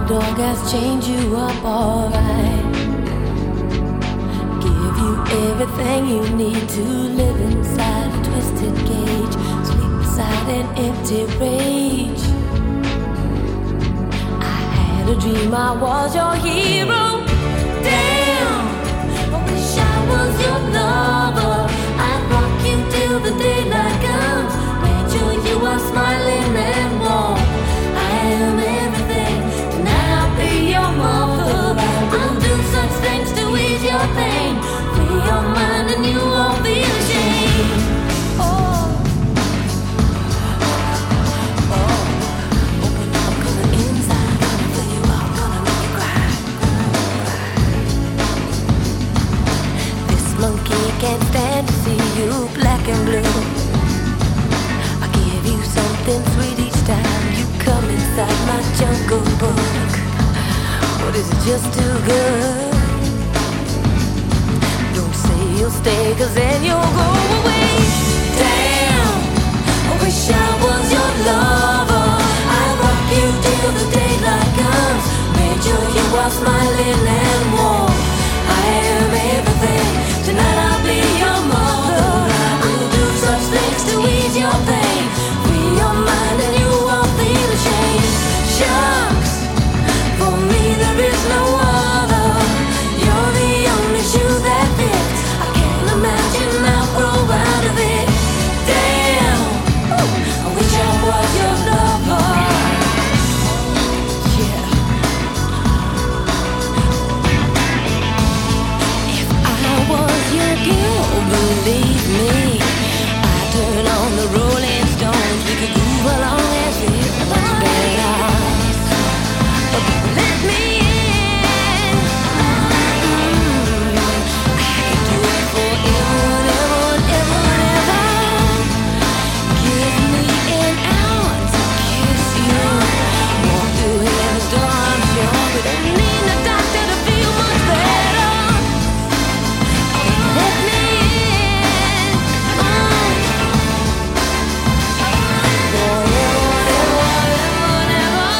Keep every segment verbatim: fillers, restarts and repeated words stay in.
dog has chained you up alright. Give you everything you need to live inside a twisted cage. Sleep inside an empty rage. I had a dream I was your hero. Damn, I wish I was your lover. I'd rock you till the daylight comes. Made sure you are smiling and warm. I am everything. Tonight I'll be your mother. I'll do such things to ease your pain. Free your mind and you won't feel ashamed. Oh, oh, open up, coming inside, gonna fill you up, gonna make you cry. This monkey can't stand to see you black and blue. I give you something sweet each time you come inside my jungle book. But is it just too good? Don't say you'll stay, cause then you'll go away. Damn, I wish I was your lover. I'd rock you till the daylight comes. Made sure you are smiling and warm. I am everything. Tonight I'll be your mother. I'll do such things to ease your pain. Free your mind and you won't feel ashamed. Shucks, for me there is no other. You're the only shoe that fits. I can't imagine I'll grow out of it. Damn, I wish I was your lover. Yeah. If I was your girl, believe me, I'd turn on the Rolling Stones. We could move along as if much better. Let me in. Mm, I could do it forever, ever, ever, ever. Give me an hour to kiss you. Walk through heaven's door, I'm sure. We don't need a doctor to feel much better. Let me in. Mm. Forever, ever, ever, ever.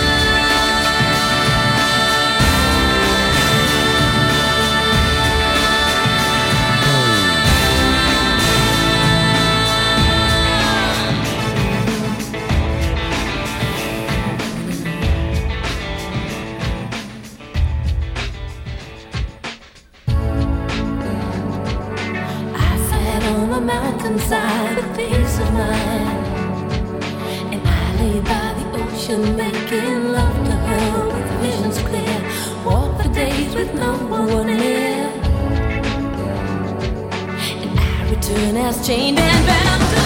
I sat on a mountainside with peace of mind, and I lay by the ocean making love to her with visions clear. Walked for days with no one near, and I return as chained and bound to